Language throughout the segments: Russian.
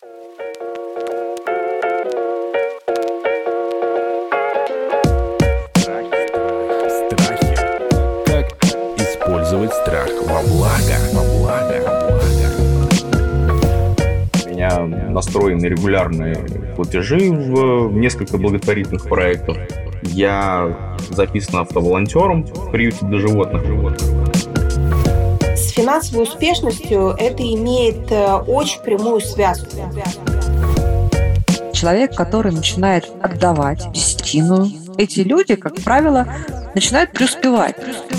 Страхи. Как использовать страх во благо? У меня настроены регулярные платежи в несколько благотворительных проектов. Я записан автоволонтером в приюте для животных. С финансовой успешностью это имеет очень прямую связку. Человек, который начинает отдавать десятину, эти люди, как правило, начинают преуспевать.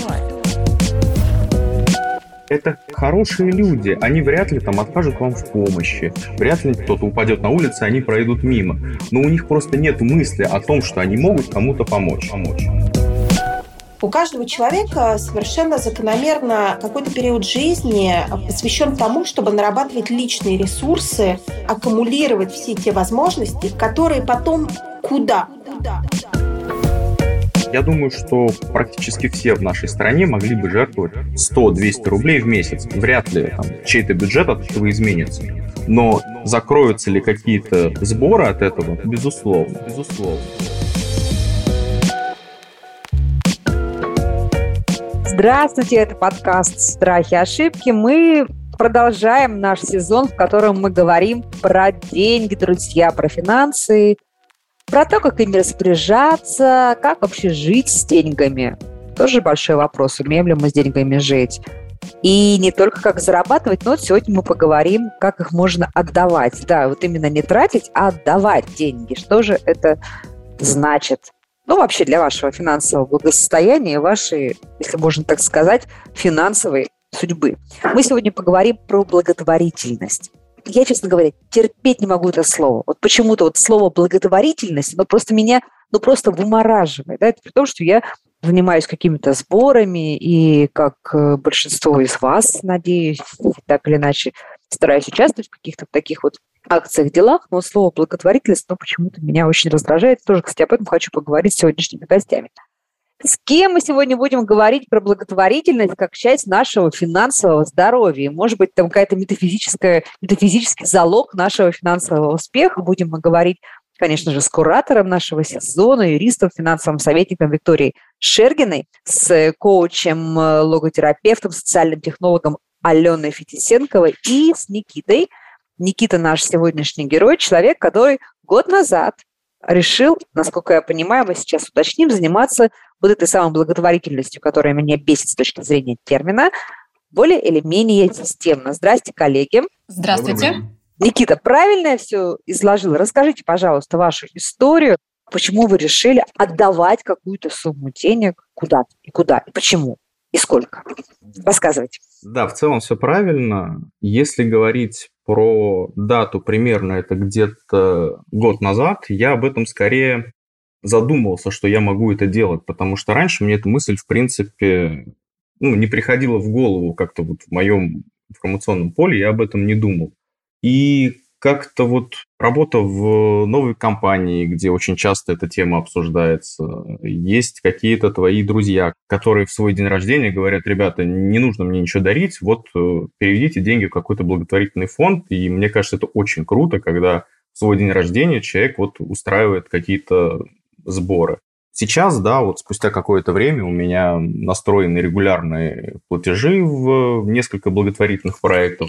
Это хорошие люди, они вряд ли там откажут вам в помощи, вряд ли кто-то упадет на улице, они пройдут мимо. Но у них просто нет мысли о том, что они могут кому-то помочь. У каждого человека совершенно закономерно какой-то период жизни посвящен тому, чтобы нарабатывать личные ресурсы, аккумулировать все те возможности, которые потом куда? Я думаю, что практически все в нашей стране могли бы жертвовать 100-200 рублей в месяц. Вряд ли чей-то бюджет от этого изменится. Но закроются ли какие-то сборы от этого? Безусловно. Здравствуйте, это подкаст «Страхи и ошибки». Мы продолжаем наш сезон, в котором мы говорим про деньги, друзья, про финансы, про то, как ими распоряжаться, как вообще жить с деньгами. Тоже большой вопрос, умеем ли мы с деньгами жить. И не только как зарабатывать, но сегодня мы поговорим, как их можно отдавать. Да, вот именно не тратить, а отдавать деньги. Что же это значит? Ну, вообще для вашего финансового благосостояния, вашей, если можно так сказать, финансовой судьбы. Мы сегодня поговорим про благотворительность. Я, честно говоря, терпеть не могу это слово. Вот почему-то вот слово благотворительность, оно просто меня, просто вымораживает. Да? Это при том, что я занимаюсь какими-то сборами, и как большинство из вас, надеюсь, так или иначе, стараюсь участвовать в каких-то таких вот акциях, делах, но слово благотворительность, почему-то меня очень раздражает. Тоже, кстати, об этом хочу поговорить с сегодняшними гостями. С кем мы сегодня будем говорить про благотворительность как часть нашего финансового здоровья? Может быть, там какая-то метафизический залог нашего финансового успеха. Будем мы говорить, конечно же, с куратором нашего сезона, юристом, финансовым советником Викторией Шергиной, с коучем, логотерапевтом, социальным технологом Аленой Фетисенковой и с Никитой. Никита наш сегодняшний герой, человек, который год назад решил, насколько я понимаю, мы сейчас уточним, заниматься вот этой самой благотворительностью, которая меня бесит с точки зрения термина, более или менее системно. Здрасте, коллеги. Здравствуйте. Никита, правильно я все изложила? Расскажите, пожалуйста, вашу историю. Почему вы решили отдавать какую-то сумму денег куда-то и куда, и почему, и сколько? Рассказывайте. Да, в целом все правильно. Если говорить про дату, примерно это где-то год назад, я об этом скорее задумывался, что я могу это делать, потому что раньше мне эта мысль, в принципе, не приходила в голову как-то вот в моем информационном поле, я об этом не думал. И как-то вот работа в новой компании, где очень часто эта тема обсуждается, есть какие-то твои друзья, которые в свой день рождения говорят: ребята, не нужно мне ничего дарить, вот переведите деньги в какой-то благотворительный фонд. И мне кажется, это очень круто, когда в свой день рождения человек вот устраивает какие-то сборы. Сейчас, да, вот спустя какое-то время у меня настроены регулярные платежи в несколько благотворительных проектов.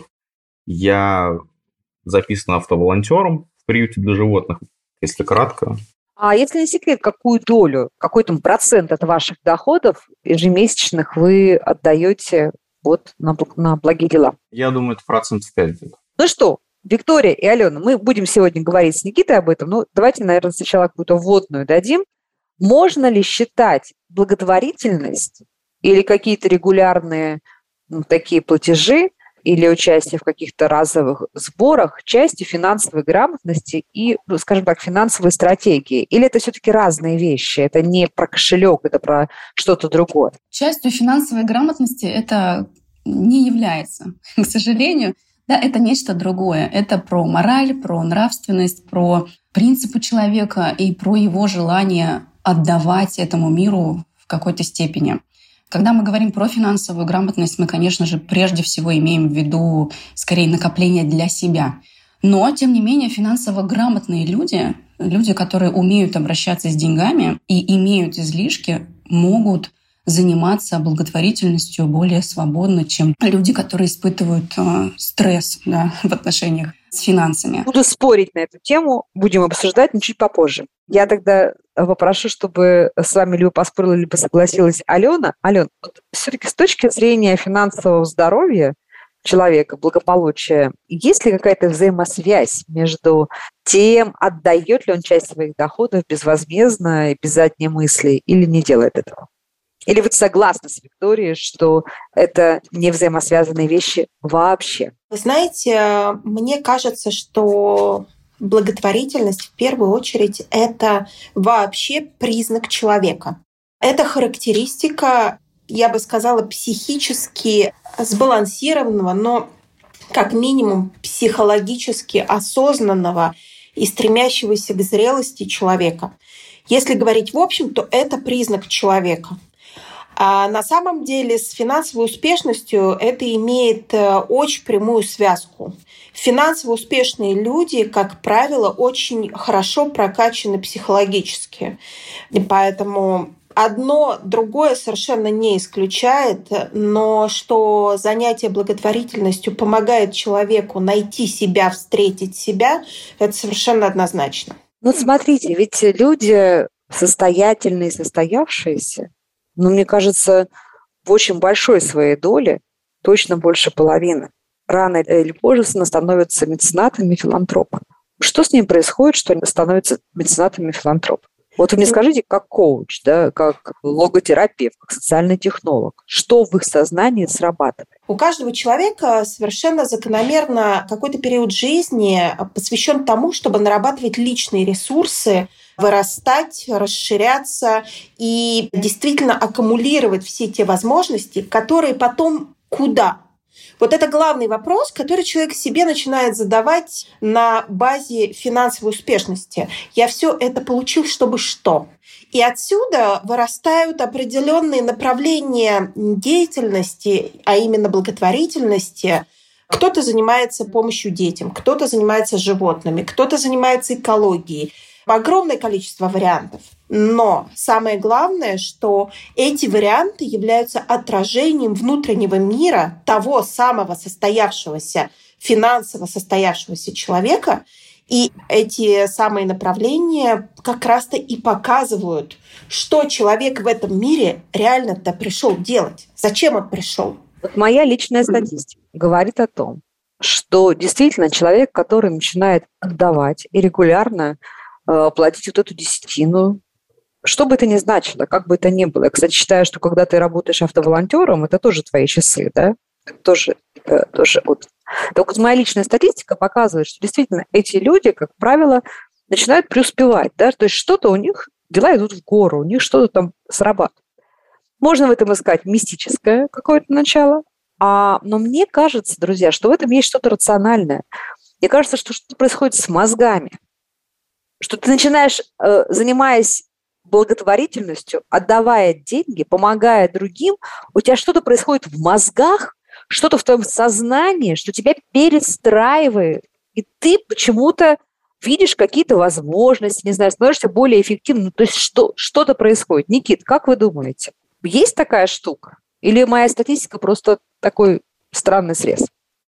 Я записан автоволонтером в приюте для животных, если кратко. А если не секрет, какую долю, какой там процент от ваших доходов ежемесячных вы отдаете вот на благие дела? Я думаю, это 5%. Ну что, Виктория и Алена, мы будем сегодня говорить с Никитой об этом, но давайте, наверное, сначала какую-то вводную дадим. Можно ли считать благотворительность или какие-то регулярные такие платежи или участие в каких-то разовых сборах частью финансовой грамотности и, скажем так, финансовой стратегии? Или это все-таки разные вещи? Это не про кошелек, это про что-то другое? Частью финансовой грамотности это не является, к сожалению. Да, это нечто другое. Это про мораль, про нравственность, про принципы человека и про его желание отдавать этому миру в какой-то степени. Когда мы говорим про финансовую грамотность, мы, конечно же, прежде всего имеем в виду скорее накопление для себя. Но, тем не менее, финансово грамотные люди, которые умеют обращаться с деньгами и имеют излишки, могут заниматься благотворительностью более свободно, чем люди, которые испытывают стресс, да, в отношениях с финансами. Буду спорить на эту тему, будем обсуждать, но чуть попозже. Я тогда попрошу, чтобы с вами либо поспорила, либо согласилась Алена. Ален, вот все-таки с точки зрения финансового здоровья человека, благополучия, есть ли какая-то взаимосвязь между тем, отдает ли он часть своих доходов безвозмездно и без задней мысли, или не делает этого? Или вы согласны с Викторией, что это не взаимосвязанные вещи вообще? Вы знаете, мне кажется, что благотворительность в первую очередь это вообще признак человека. Это характеристика, я бы сказала, психически сбалансированного, но как минимум психологически осознанного и стремящегося к зрелости человека. Если говорить в общем, то это признак человека. А на самом деле с финансовой успешностью это имеет очень прямую связку. Финансово успешные люди, как правило, очень хорошо прокачаны психологически. И поэтому одно другое совершенно не исключает, но что занятие благотворительностью помогает человеку найти себя, встретить себя, это совершенно однозначно. Ну, смотрите, ведь люди состоятельные, состоявшиеся, мне кажется, в очень большой своей доле, точно больше половины, рано или позже становятся меценатами, филантропами. Что с ними происходит, что они становятся меценатами, филантропами? Вот вы мне скажите, как коуч, да, как логотерапевт, как социальный технолог, что в их сознании срабатывает? У каждого человека совершенно закономерно какой-то период жизни посвящен тому, чтобы нарабатывать личные ресурсы, вырастать, расширяться и действительно аккумулировать все те возможности, которые потом куда? Вот это главный вопрос, который человек себе начинает задавать на базе финансовой успешности. Я все это получил, чтобы что? И отсюда вырастают определенные направления деятельности, а именно благотворительности. Кто-то занимается помощью детям, кто-то занимается животными, кто-то занимается экологией. Огромное количество вариантов. Но самое главное, что эти варианты являются отражением внутреннего мира того самого состоявшегося, финансово состоявшегося человека. И эти самые направления как раз-то и показывают, что человек в этом мире реально-то пришел делать. Зачем он пришел? Вот моя личная статистика говорит о том, что действительно человек, который начинает отдавать и регулярно платить вот эту десятину, что бы это ни значило, как бы это ни было. Я, кстати, считаю, что когда ты работаешь автоволонтером, это тоже твои часы, да? Это тоже вот. Так вот моя личная статистика показывает, что действительно эти люди, как правило, начинают преуспевать, да? То есть что-то у них, дела идут в гору, у них что-то там срабатывает. Можно в этом искать мистическое какое-то начало, но мне кажется, друзья, что в этом есть что-то рациональное. Мне кажется, что что-то происходит с мозгами. Что ты начинаешь, занимаясь благотворительностью, отдавая деньги, помогая другим, у тебя что-то происходит в мозгах, что-то в твоем сознании, что тебя перестраивает, и ты почему-то видишь какие-то возможности, не знаю, становишься более эффективным. То есть что-то происходит. Никит, как вы думаете, есть такая штука? Или моя статистика просто такой странный срез?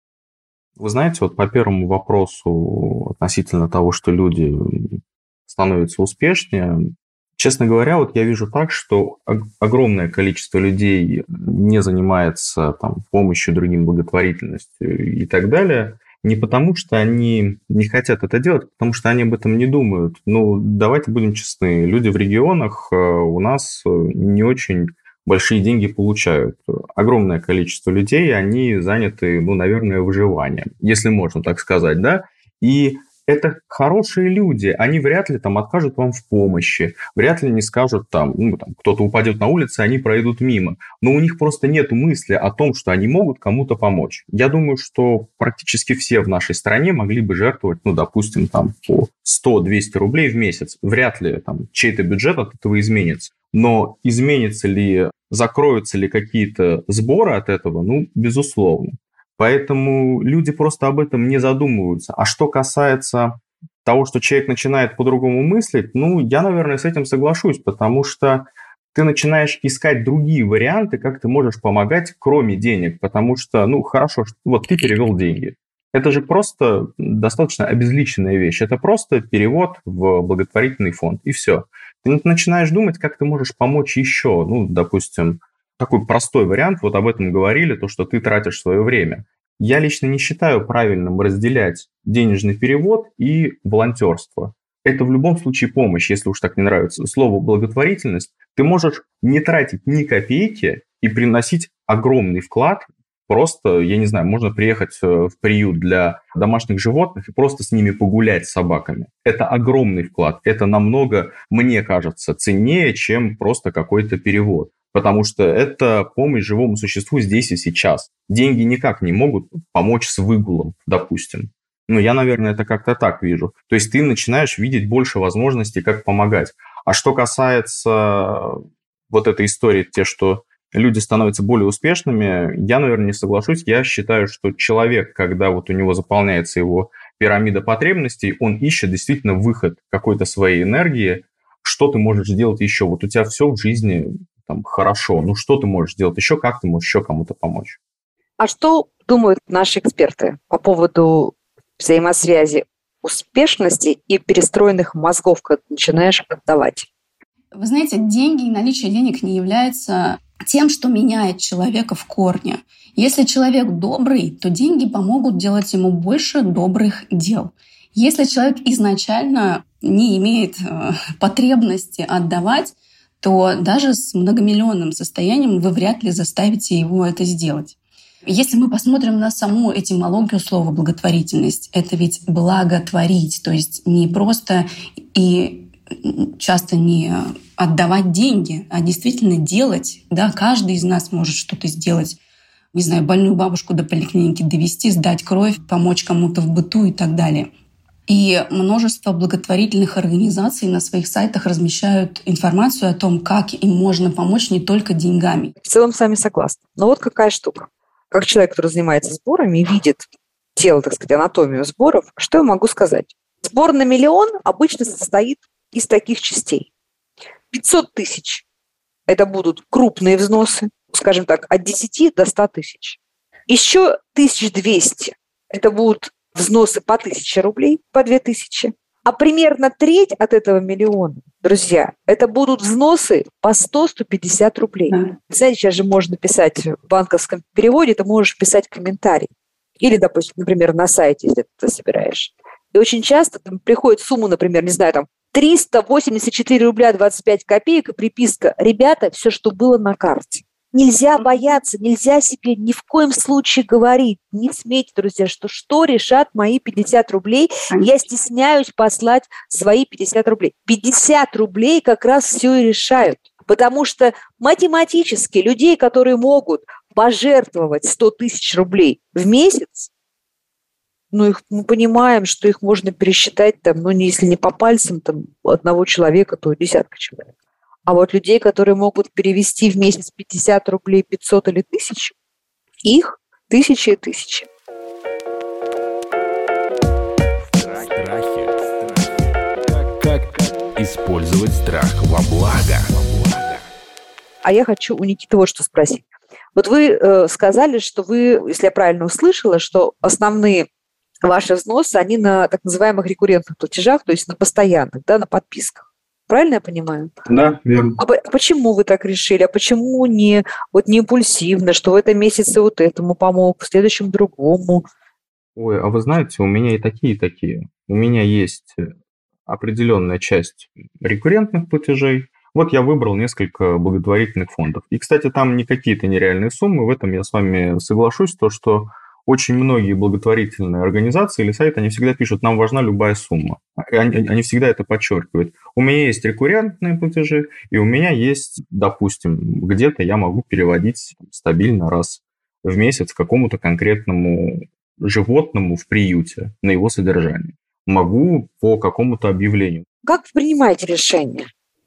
Вы знаете, вот по первому вопросу относительно того, что люди становятся успешнее, честно говоря, вот я вижу так, что огромное количество людей не занимается там, помощью другим, благотворительностью и так далее, не потому что они не хотят это делать, а потому что они об этом не думают. Ну, давайте будем честны, люди в регионах у нас не очень большие деньги получают. Огромное количество людей, они заняты, наверное, выживанием, если можно так сказать, да, и это хорошие люди, они вряд ли там откажут вам в помощи, вряд ли не скажут там, кто-то упадет на улице, они пройдут мимо, но у них просто нет мысли о том, что они могут кому-то помочь. Я думаю, что практически все в нашей стране могли бы жертвовать, допустим, там по 100-200 рублей в месяц, вряд ли там чей-то бюджет от этого изменится. Но изменится ли, закроются ли какие-то сборы от этого? Безусловно. Поэтому люди просто об этом не задумываются. А что касается того, что человек начинает по-другому мыслить, я, наверное, с этим соглашусь, потому что ты начинаешь искать другие варианты, как ты можешь помогать, кроме денег. Потому что, хорошо, вот ты перевел деньги. Это же просто достаточно обезличенная вещь. Это просто перевод в благотворительный фонд, и все. Ты начинаешь думать, как ты можешь помочь еще. Допустим, такой простой вариант, вот об этом говорили, то, что ты тратишь свое время. Я лично не считаю правильным разделять денежный перевод и волонтерство. Это в любом случае помощь, если уж так не нравится слово благотворительность. Ты можешь не тратить ни копейки и приносить огромный вклад. Просто, я не знаю, можно приехать в приют для домашних животных и просто с ними погулять с собаками. Это огромный вклад. Это намного, мне кажется, ценнее, чем просто какой-то перевод. Потому что это помощь живому существу здесь и сейчас. Деньги никак не могут помочь с выгулом, допустим. Я, наверное, это как-то так вижу. То есть ты начинаешь видеть больше возможностей, как помогать. А что касается вот этой истории, что люди становятся более успешными, я, наверное, не соглашусь. Я считаю, что человек, когда вот у него заполняется его пирамида потребностей, он ищет действительно выход какой-то своей энергии. Что ты можешь сделать еще? Вот у тебя все в жизни хорошо. Что ты можешь сделать еще? Как ты можешь еще кому-то помочь? А что думают наши эксперты по поводу взаимосвязи успешности и перестроенных мозгов, когда начинаешь отдавать? Вы знаете, деньги и наличие денег не является тем, что меняет человека в корне. Если человек добрый, то деньги помогут делать ему больше добрых дел. Если человек изначально не имеет потребности отдавать, то даже с многомиллионным состоянием вы вряд ли заставите его это сделать. Если мы посмотрим на саму этимологию слова «благотворительность», это ведь благотворить, то есть не просто и часто не отдавать деньги, а действительно делать. Да, каждый из нас может что-то сделать. Не знаю, больную бабушку до поликлиники довести, сдать кровь, помочь кому-то в быту и так далее. И множество благотворительных организаций на своих сайтах размещают информацию о том, как им можно помочь не только деньгами. В целом с вами согласна. Но вот какая штука. Как человек, который занимается сборами и видит тело, так сказать, анатомию сборов, что я могу сказать? Сбор на 1 миллион обычно состоит из таких частей. 500 тысяч – это будут крупные взносы, скажем так, от 10 до 100 тысяч. Еще 1200 – это будут взносы по 1000 рублей, по 2000. А примерно треть от этого 1 миллиона, друзья, это будут взносы по 100-150 рублей. Знаете, сейчас же можно писать в банковском переводе, ты можешь писать комментарий. Или, допустим, например, на сайте, если ты это собираешь. И очень часто там приходит сумма, например, 384 рубля 25 копеек и приписка: ребята, все, что было на карте. Нельзя бояться, нельзя себе ни в коем случае говорить, не смейте, друзья, что решат мои 50 рублей, я стесняюсь послать свои 50 рублей. 50 рублей как раз все и решают, потому что математически людей, которые могут пожертвовать 100 тысяч рублей в месяц, мы понимаем, что их можно пересчитать, если не по пальцам одного человека, то десятка человек. А вот людей, которые могут перевести в месяц 50 рублей, 500 или 1000, их тысячи и тысячи. Страхи. Как использовать страх во благо? А я хочу у Никиты вот что спросить. Вот вы сказали, что вы, если я правильно услышала, что основные ваши взносы, они на так называемых рекуррентных платежах, то есть на постоянных, на подписках. Правильно я понимаю? Да, верно. А почему вы так решили? А почему не импульсивно, что в этом месяце вот этому помог, в следующем другому? Ой, а вы знаете, у меня и такие. У меня есть определенная часть рекуррентных платежей. Вот я выбрал несколько благотворительных фондов. И, кстати, там не какие-то нереальные суммы. В этом я с вами соглашусь, то, что очень многие благотворительные организации или сайты, они всегда пишут: нам важна любая сумма. Они всегда это подчеркивают. У меня есть рекуррентные платежи, и у меня есть, допустим, где-то я могу переводить стабильно раз в месяц какому-то конкретному животному в приюте на его содержание. Могу по какому-то объявлению. Как вы принимаете решение?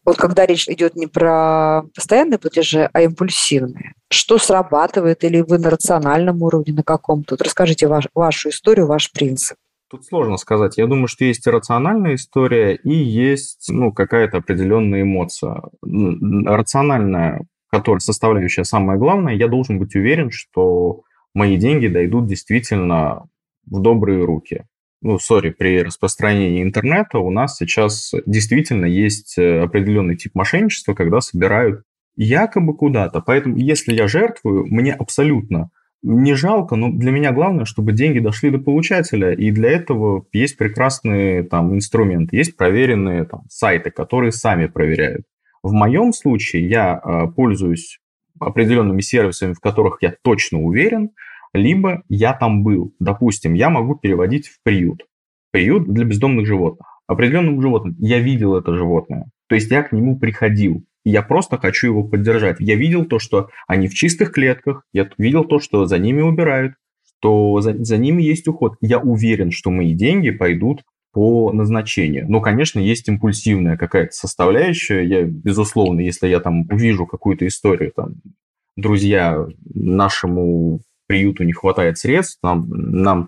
Вот когда речь идет не про постоянные платежи, а импульсивные, что срабатывает, или вы на рациональном уровне, на каком-то? Вот расскажите вашу историю, ваш принцип. Тут сложно сказать. Я думаю, что есть рациональная история и есть какая-то определенная эмоция. Рациональная, которая составляющая самое главное, я должен быть уверен, что мои деньги дойдут действительно в добрые руки. При распространении интернета у нас сейчас действительно есть определенный тип мошенничества, когда собирают якобы куда-то. Поэтому, если я жертвую, мне абсолютно не жалко, но для меня главное, чтобы деньги дошли до получателя, и для этого есть прекрасные инструменты, есть проверенные сайты, которые сами проверяют. В моем случае я пользуюсь определенными сервисами, в которых я точно уверен, либо я там был. Допустим, я могу переводить в приют для бездомных животных. Определенным животным я видел это животное, то есть я к нему приходил. Я просто хочу его поддержать. Я видел то, что они в чистых клетках, я видел то, что за ними убирают, что за ними есть уход. Я уверен, что мои деньги пойдут по назначению. Но, конечно, есть импульсивная какая-то составляющая. Я, безусловно, если я увижу какую-то историю, друзья, нашему приюту не хватает средств, нам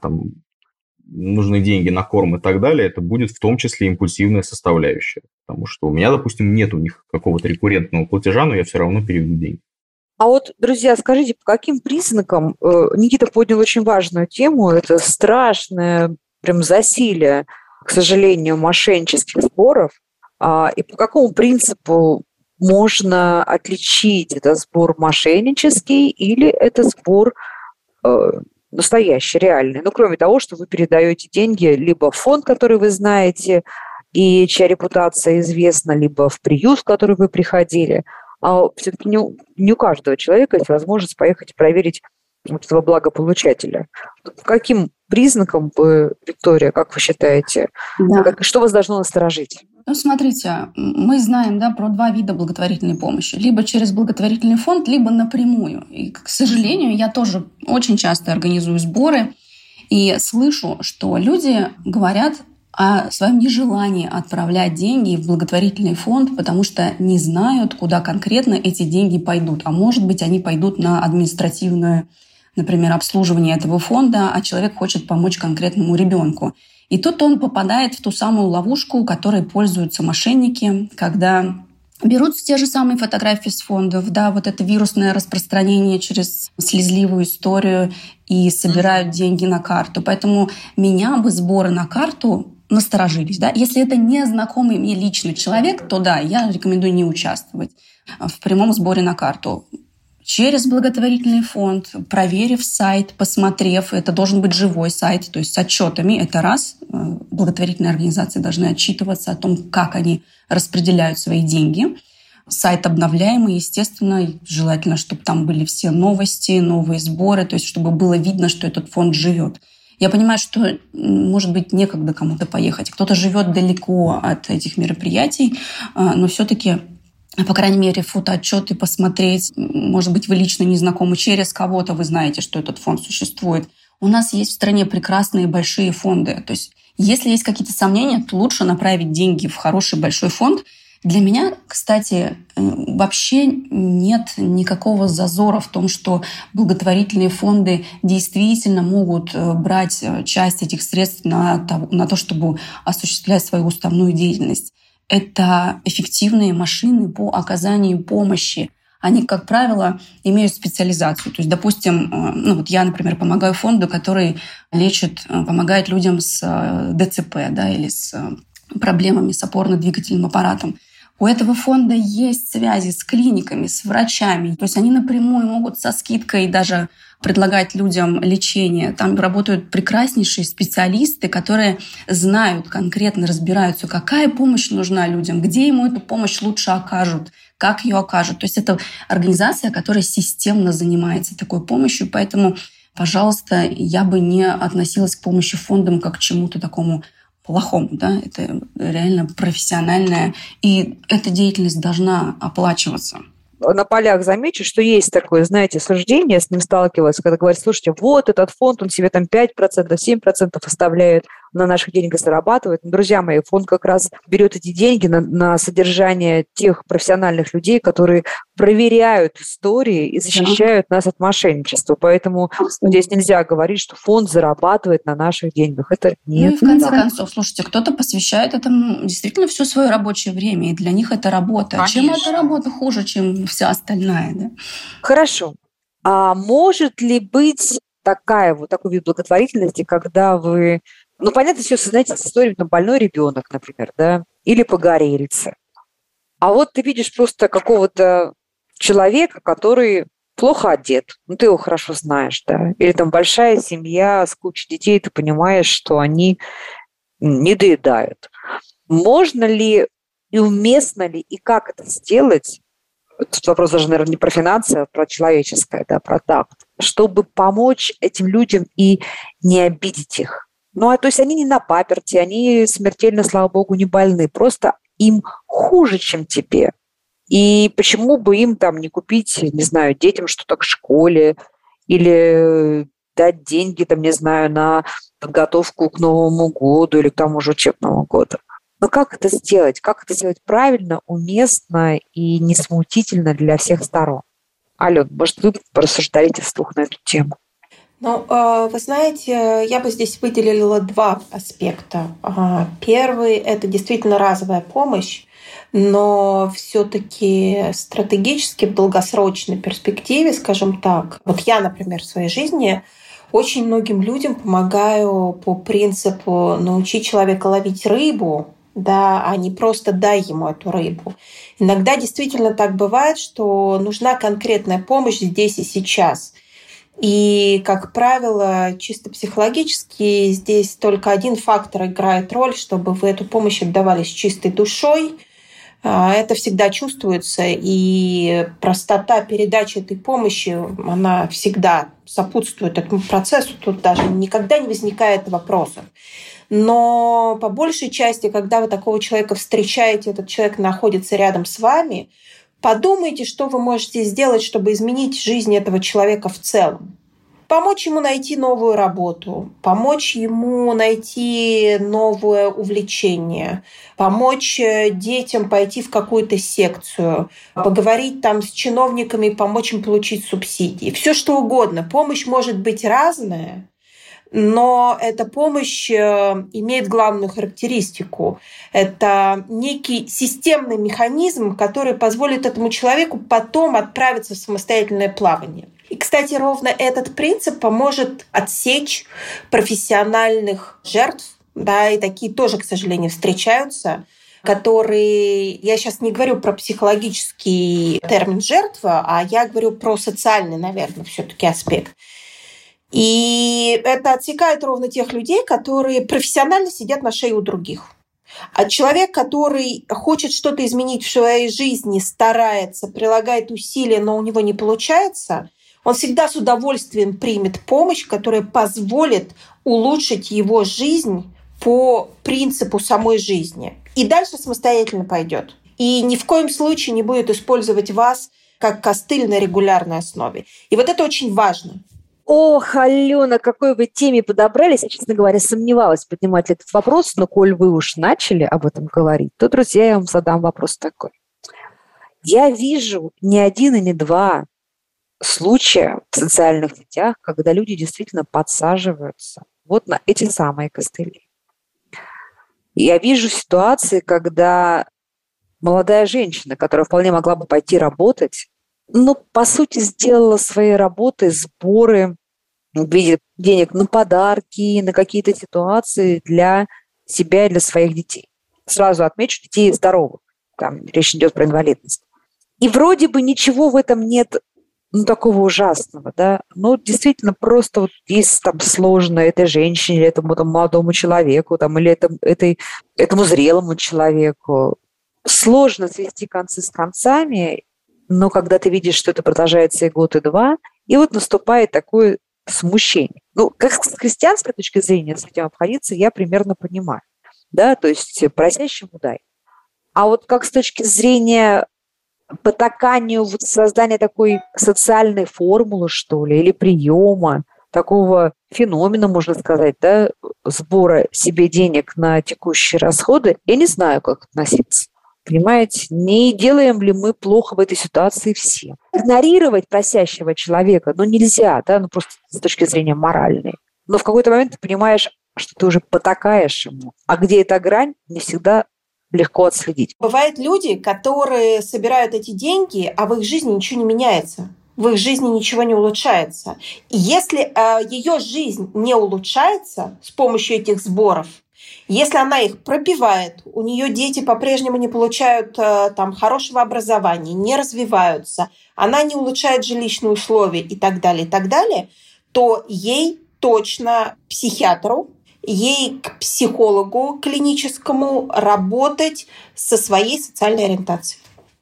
нужны деньги на корм и так далее, это будет в том числе импульсивная составляющая. Потому что у меня, допустим, нет у них какого-то рекуррентного платежа, но я все равно переведу деньги. А вот, друзья, скажите, по каким признакам, Никита поднял очень важную тему, это страшное прям засилие, к сожалению, мошеннических сборов, и по какому принципу можно отличить, это сбор мошеннический или это сбор настоящий, реальный? Кроме того, что вы передаете деньги либо в фонд, который вы знаете, и чья репутация известна, либо в приют, в который вы приходили. А все-таки не у каждого человека есть возможность поехать и проверить этого благополучателя. По каким признакам, Виктория, как вы считаете, что вас должно насторожить? Смотрите, мы знаем про два вида благотворительной помощи. Либо через благотворительный фонд, либо напрямую. И, к сожалению, я тоже очень часто организую сборы и слышу, что люди говорят о своем нежелании отправлять деньги в благотворительный фонд, потому что не знают, куда конкретно эти деньги пойдут. А может быть, они пойдут на административное, например, обслуживание этого фонда, а человек хочет помочь конкретному ребенку. И тут он попадает в ту самую ловушку, которой пользуются мошенники, когда берут те же самые фотографии с фондов, вот это вирусное распространение через слезливую историю и собирают деньги на карту. Поэтому меня бы сборы на карту насторожились. Если это не знакомый мне личный человек, то я рекомендую не участвовать в прямом сборе на карту. Через благотворительный фонд, проверив сайт, посмотрев, это должен быть живой сайт, то есть с отчетами, это раз. Благотворительные организации должны отчитываться о том, как они распределяют свои деньги. Сайт обновляемый, естественно, желательно, чтобы там были все новости, новые сборы, то есть чтобы было видно, что этот фонд живет. Я понимаю, что, может быть, некогда кому-то поехать. Кто-то живет далеко от этих мероприятий, но все-таки, по крайней мере, фотоотчеты посмотреть. Может быть, вы лично не знакомы, через кого-то вы знаете, что этот фонд существует. У нас есть в стране прекрасные большие фонды. То есть, если есть какие-то сомнения, то лучше направить деньги в хороший большой фонд. Для меня, кстати, вообще нет никакого зазора в том, что благотворительные фонды действительно могут брать часть этих средств на то, чтобы осуществлять свою уставную деятельность. Это эффективные машины по оказанию помощи. Они, как правило, имеют специализацию. То есть, допустим, я, например, помогаю фонду, который помогает людям с ДЦП, или с проблемами с опорно-двигательным аппаратом. У этого фонда есть связи с клиниками, с врачами. То есть они напрямую могут со скидкой даже предлагать людям лечение. Там работают прекраснейшие специалисты, которые знают, конкретно разбираются, какая помощь нужна людям, где ему эту помощь лучше окажут, как ее окажут. То есть это организация, которая системно занимается такой помощью. Поэтому, пожалуйста, я бы не относилась к помощи фондам как к чему-то такому плохому. Это реально профессиональная. И эта деятельность должна оплачиваться. на полях замечу, что есть такое, знаете, суждение, с ним сталкивалась, когда говорят, слушайте, вот этот фонд, он себе там 5%, 7% оставляет, на наших деньгах зарабатывает. Но, друзья мои, фонд как раз берет эти деньги на содержание тех профессиональных людей, которые проверяют истории и защищают нас от мошенничества. Поэтому здесь нельзя говорить, что фонд зарабатывает на наших деньгах. Это нет. Ну и в конце концов, слушайте, кто-то посвящает этому действительно все свое рабочее время, и для них это работа. Конечно. Чем эта работа хуже, чем вся остальная? Да? Хорошо. А может ли быть такой вид благотворительности, когда вы... Ну, понятно, все, знаете, с историей, больной ребенок, например, да, или погорелица. А вот ты видишь просто какого-то человека, который плохо одет, ну, ты его хорошо знаешь, да, или там большая семья с кучей детей, ты понимаешь, что они не доедают. Можно ли и уместно ли, и как это сделать? Тут вопрос даже, наверное, не про финансы, а про человеческое, да, про такт, чтобы помочь этим людям и не обидеть их. Ну, то есть они не на паперти, они смертельно, слава богу, не больны. Просто им хуже, чем тебе. И почему бы им там не купить, не знаю, детям что-то к школе или дать деньги, там, не знаю, на подготовку к Новому году или к тому же учебному году. Но как это сделать? Как это сделать правильно, уместно и не смутительно для всех сторон? Алён, может, вы порассуждаете вслух на эту тему? Ну, вы знаете, я бы здесь выделила два аспекта. Первый – это действительно разовая помощь, но все-таки стратегически в долгосрочной перспективе, скажем так, вот я, например, в своей жизни очень многим людям помогаю по принципу научить человека ловить рыбу, да, а не просто дай ему эту рыбу. Иногда действительно так бывает, что нужна конкретная помощь здесь и сейчас. И, как правило, чисто психологически здесь только один фактор играет роль, чтобы вы эту помощь отдавали с чистой душой. Это всегда чувствуется, и простота передачи этой помощи, она всегда сопутствует этому процессу. Тут даже никогда не возникает вопросов. Но по большей части, когда вы такого человека встречаете, этот человек находится рядом с вами, подумайте, что вы можете сделать, чтобы изменить жизнь этого человека в целом. Помочь ему найти новую работу, помочь ему найти новое увлечение, помочь детям пойти в какую-то секцию, поговорить там с чиновниками, помочь им получить субсидии. Все что угодно. Помощь может быть разная, но эта помощь имеет главную характеристику. Это некий системный механизм, который позволит этому человеку потом отправиться в самостоятельное плавание. И, кстати, ровно этот принцип поможет отсечь профессиональных жертв, да, и такие тоже, к сожалению, встречаются, которые, я сейчас не говорю про психологический термин жертва, а я говорю про социальный, наверное, все-таки аспект. И это отсекает ровно тех людей, которые профессионально сидят на шее у других. А человек, который хочет что-то изменить в своей жизни, старается, прилагает усилия, но у него не получается, он всегда с удовольствием примет помощь, которая позволит улучшить его жизнь по принципу самой жизни. И дальше самостоятельно пойдет. И ни в коем случае не будет использовать вас как костыль на регулярной основе. И вот это очень важно. Ох, Алена, какой вы теме подобрались. Я, честно говоря, сомневалась, поднимать ли этот вопрос, но коль вы уж начали об этом говорить, то, друзья, я вам задам вопрос такой. Я вижу не один и не два случая в социальных сетях, когда люди действительно подсаживаются вот на эти самые костыли. Я вижу ситуации, когда молодая женщина, которая вполне могла бы пойти работать, но, по сути, сделала своей работой сборы в виде денег на подарки, на какие-то ситуации для себя и для своих детей. Сразу отмечу, детей здоровых. Там речь идет про инвалидность. И вроде бы ничего в этом нет такого ужасного, да, но действительно просто вот есть там сложно этой женщине, или этому там, молодому человеку, там, или этому зрелому человеку. Сложно свести концы с концами, но когда ты видишь, что это продолжается и год, и два, и вот наступает такое смущение. Ну, как с христианской точки зрения с этим обходиться, я примерно понимаю, да, то есть просящему дай. А вот как с точки зрения потаканию создания такой социальной формулы, что ли, или приема, такого феномена, можно сказать, да, сбора себе денег на текущие расходы, я не знаю, как относиться. Понимаете, не делаем ли мы плохо в этой ситуации все? Игнорировать просящего человека, нельзя, да, просто с точки зрения моральной. Но в какой-то момент ты понимаешь, что ты уже потакаешь ему. А где эта грань, не всегда легко отследить. Бывают люди, которые собирают эти деньги, а в их жизни ничего не меняется. В их жизни ничего не улучшается. И если ее жизнь не улучшается с помощью этих сборов, если она их пропивает, у нее дети по-прежнему не получают хорошего образования, не развиваются, она не улучшает жилищные условия и так далее, то ей точно психиатру, ей к психологу клиническому работать со своей социальной ориентацией.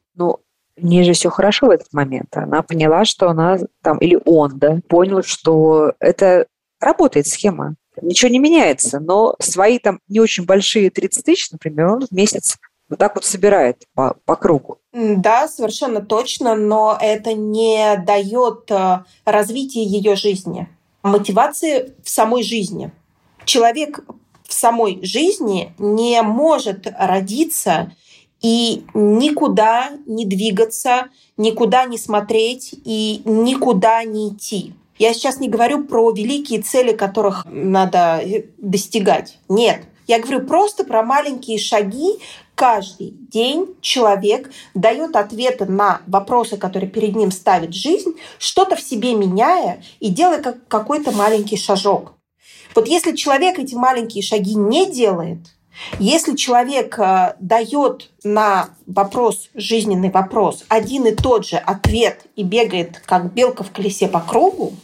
В ней же все хорошо в этот момент. Она поняла, что она или он, понял, что это работает схема. Ничего не меняется, но свои не очень большие 30 тысяч, например, он в месяц вот так вот собирает по кругу. Да, совершенно точно, но это не дает развития ее жизни, мотивации в самой жизни. Человек в самой жизни не может родиться и никуда не двигаться, никуда не смотреть и никуда не идти. Я сейчас не говорю про великие цели, которых надо достигать. Нет. Я говорю просто про маленькие шаги. Каждый день человек дает ответы на вопросы, которые перед ним ставит жизнь, что-то в себе меняя и делая какой-то маленький шажок. Вот если человек эти маленькие шаги не делает, если человек дает на жизненный вопрос, один и тот же ответ и бегает, как белка в колесе по кругу,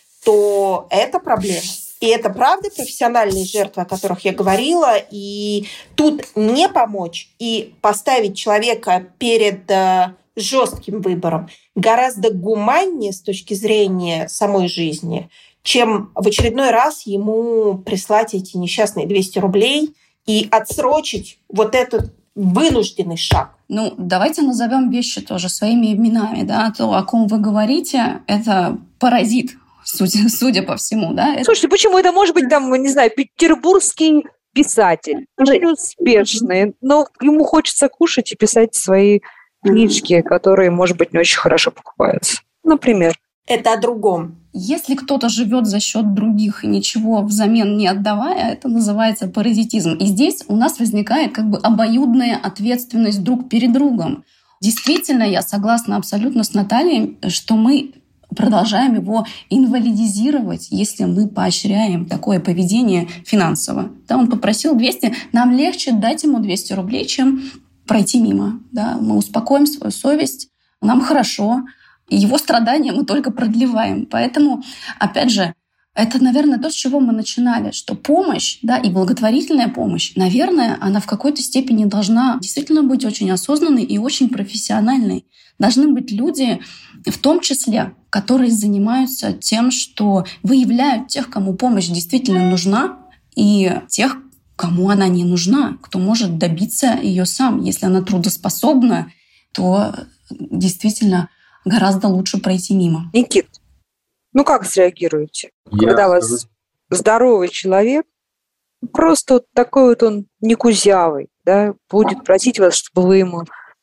то это проблема. И это правда профессиональные жертвы, о которых я говорила. И тут не помочь и поставить человека перед жестким выбором гораздо гуманнее с точки зрения самой жизни, чем в очередной раз ему прислать эти несчастные 200 рублей и отсрочить вот этот вынужденный шаг. Давайте назовем вещи тоже своими именами. Да? То, о ком вы говорите, это паразит, судя по всему. Да? Слушайте, почему это может быть, петербургский писатель, очень успешный, но ему хочется кушать и писать свои книжки, которые, может быть, не очень хорошо покупаются. Например. Это о другом. Если кто-то живет за счет других и ничего взамен не отдавая, это называется паразитизм. И здесь у нас возникает обоюдная ответственность друг перед другом. Действительно, я согласна абсолютно с Натальей, что мы продолжаем его инвалидизировать, если мы поощряем такое поведение финансово. Да, он попросил 200, нам легче дать ему 200 рублей, чем пройти мимо. Да, мы успокоим свою совесть, нам хорошо, и его страдания мы только продлеваем. Поэтому, опять же, это, наверное, то, с чего мы начинали, что помощь, и благотворительная помощь, наверное, она в какой-то степени должна действительно быть очень осознанной и очень профессиональной. Должны быть люди, в том числе, которые занимаются тем, что выявляют тех, кому помощь действительно нужна, и тех, кому она не нужна, кто может добиться ее сам. Если она трудоспособна, то действительно гораздо лучше пройти мимо. Никит, как среагируете? Когда у вас здоровый человек, просто такой он не кузявый, будет просить вас, чтобы вы ему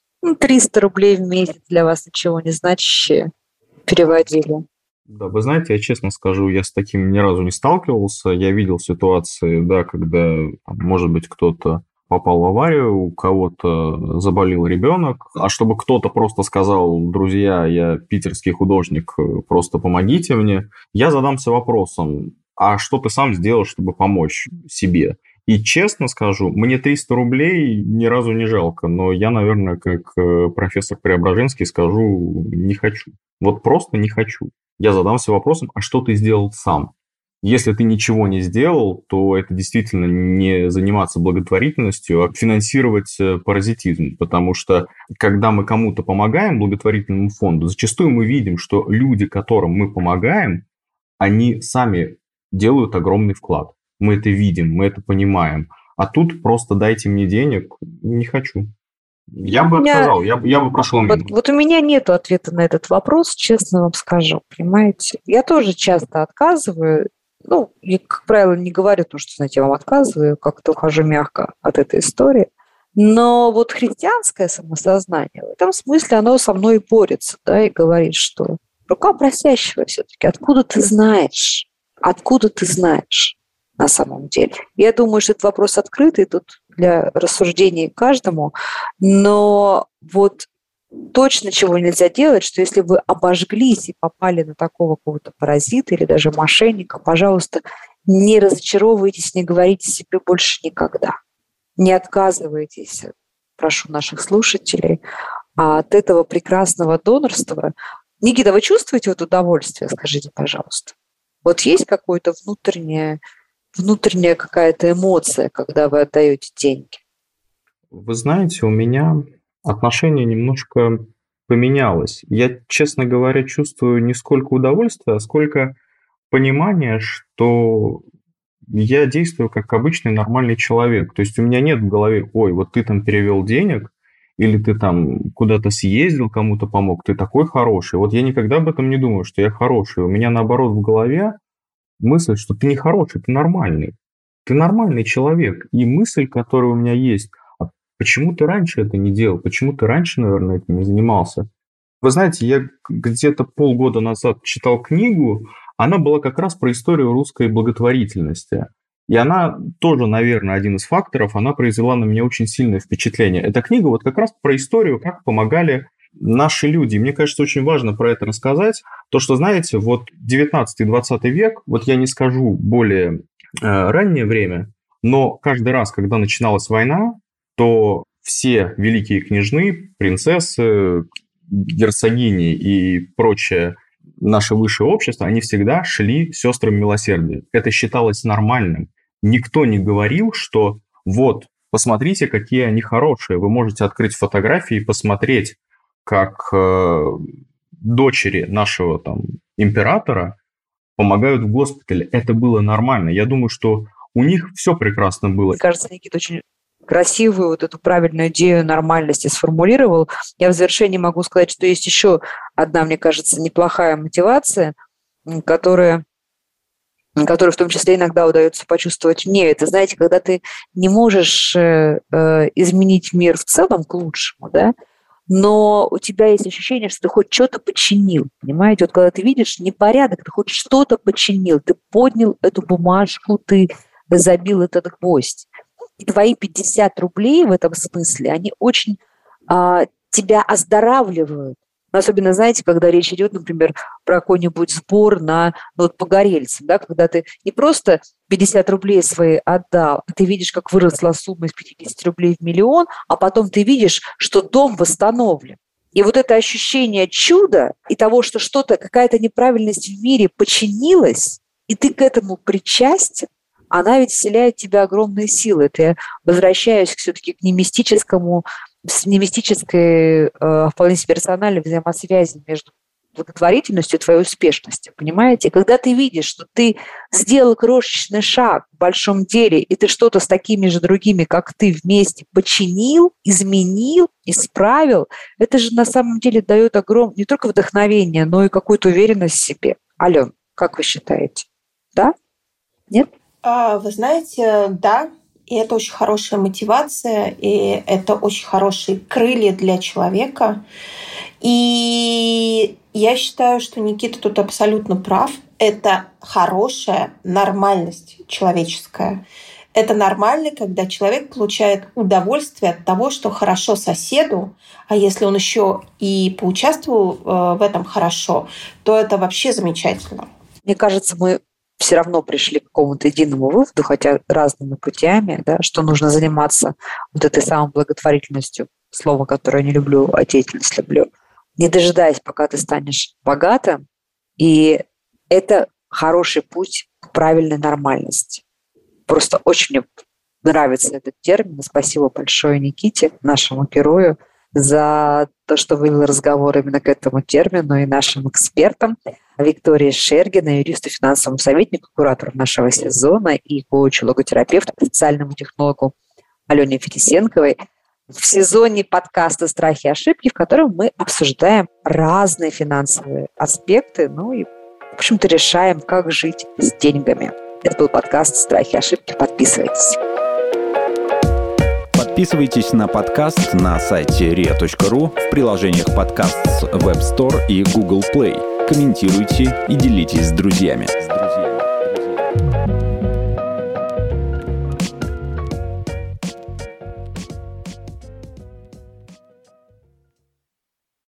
300 рублей в месяц для вас ничего не значащее переводили. Да, вы знаете, я честно скажу, я с таким ни разу не сталкивался. Я видел ситуации, когда, может быть, кто-то попал в аварию, у кого-то заболел ребенок, а чтобы кто-то просто сказал: друзья, я питерский художник, просто помогите мне, я задамся вопросом: а что ты сам сделал, чтобы помочь себе? И честно скажу, мне 300 рублей ни разу не жалко, но я, наверное, как профессор Преображенский скажу: не хочу. Вот просто не хочу. Я задамся вопросом: а что ты сделал сам? Если ты ничего не сделал, то это действительно не заниматься благотворительностью, а финансировать паразитизм. Потому что, когда мы кому-то помогаем, благотворительному фонду, зачастую мы видим, что люди, которым мы помогаем, они сами делают огромный вклад. Мы это видим, мы это понимаем. А тут просто дайте мне денег, не хочу. Я бы отказал, я бы прошел мимо. Вот у меня нет ответа на этот вопрос, честно вам скажу, понимаете? Я тоже часто отказываю. Ну, я, как правило, не говорю то, что, знаете, я вам отказываю, как-то ухожу мягко от этой истории. Но вот христианское самосознание, в этом смысле оно со мной борется, да, и говорит, что рука просящего все-таки, откуда ты знаешь на самом деле? Я думаю, что этот вопрос открытый тут для рассуждений каждому, но вот точно чего нельзя делать, что если вы обожглись и попали на такого какого-то паразита или даже мошенника, пожалуйста, не разочаровывайтесь, не говорите себе больше никогда. Не отказывайтесь, прошу наших слушателей, от этого прекрасного донорства. Никита, вы чувствуете вот удовольствие, скажите, пожалуйста? Вот есть какое-то внутренняя какая-то эмоция, когда вы отдаете деньги? Вы знаете, у меня отношение немножко поменялось. Я, честно говоря, чувствую не сколько удовольствия, а сколько понимания, что я действую как обычный нормальный человек. То есть у меня нет в голове, ой, вот ты там перевел денег, или ты там куда-то съездил, кому-то помог, ты такой хороший. Вот я никогда об этом не думаю, что я хороший. У меня наоборот в голове мысль, что ты не хороший, ты нормальный. Ты нормальный человек. И мысль, которая у меня есть, а почему ты раньше это не делал? Почему ты раньше, наверное, этим не занимался? Вы знаете, я где-то полгода назад читал книгу, она была как раз про историю русской благотворительности. И она тоже, наверное, один из факторов, она произвела на меня очень сильное впечатление. Эта книга вот как раз про историю, как помогали наши люди. Мне кажется, очень важно про это рассказать. То, что, знаете, вот 19-20 век, вот я не скажу более раннее время, но каждый раз, когда начиналась война, то все великие княжны, принцессы, герцогини и прочее наше высшее общество, они всегда шли сестрам милосердия. Это считалось нормальным. Никто не говорил, что вот, посмотрите, какие они хорошие. Вы можете открыть фотографии и посмотреть, как дочери нашего там императора помогают в госпитале. Это было нормально. Я думаю, что у них все прекрасно было. Мне кажется, Никита очень красивую вот эту правильную идею нормальности сформулировал. Я в завершении могу сказать, что есть еще одна, мне кажется, неплохая мотивация, которая в том числе иногда удается почувствовать мне. Это, знаете, когда ты не можешь изменить мир в целом к лучшему, да, но у тебя есть ощущение, что ты хоть что-то починил, понимаете? Вот когда ты видишь непорядок, ты хоть что-то починил, ты поднял эту бумажку, ты забил этот гвоздь. И твои 50 рублей в этом смысле, они очень тебя оздоравливают. Особенно, знаете, когда речь идет, например, про какой-нибудь сбор на вот погорельцам, да, когда ты не просто 50 рублей свои отдал, а ты видишь, как выросла сумма из 50 рублей в миллион, а потом ты видишь, что дом восстановлен. И вот это ощущение чуда и того, что что-то, какая-то неправильность в мире починилась, и ты к этому причастен, она ведь вселяет в тебя огромные силы. Это я возвращаюсь все-таки к немистической, вполне себе рациональной взаимосвязи между благотворительностью и твоей успешностью. Понимаете? Когда ты видишь, что ты сделал крошечный шаг в большом деле, и ты что-то с такими же другими, как ты, вместе починил, изменил, исправил, это же на самом деле дает огромное не только вдохновение, но и какую-то уверенность в себе. Ален, как вы считаете? Да? Нет? Вы знаете, да, и это очень хорошая мотивация, и это очень хорошие крылья для человека. И я считаю, что Никита тут абсолютно прав. Это хорошая нормальность человеческая. Это нормально, когда человек получает удовольствие от того, что хорошо соседу, а если он еще и поучаствовал в этом хорошо, то это вообще замечательно. Мне кажется, мы все равно пришли к какому-то единому выводу, хотя разными путями, да, что нужно заниматься вот этой самой благотворительностью, слово, которое я не люблю, а деятельность люблю, не дожидаясь, пока ты станешь богатым. И это хороший путь к правильной нормальности. Просто очень мне нравится этот термин. Спасибо большое Никите, нашему герою, за то, что вывел разговор именно к этому термину, и нашим экспертам Виктории Шергиной, юристу, финансовому советнику, куратору нашего сезона и коучу-логотерапевту, социальному технологу Алене Фетисенковой. в сезоне подкаста «Страхи и ошибки», в котором мы обсуждаем разные финансовые аспекты, ну и, в общем-то, решаем, как жить с деньгами. Это был подкаст «Страхи и ошибки». Подписывайтесь. Подписывайтесь на подкаст на сайте ria.ru, в приложениях подкаст с Web Store и Google Play. Комментируйте и делитесь с друзьями.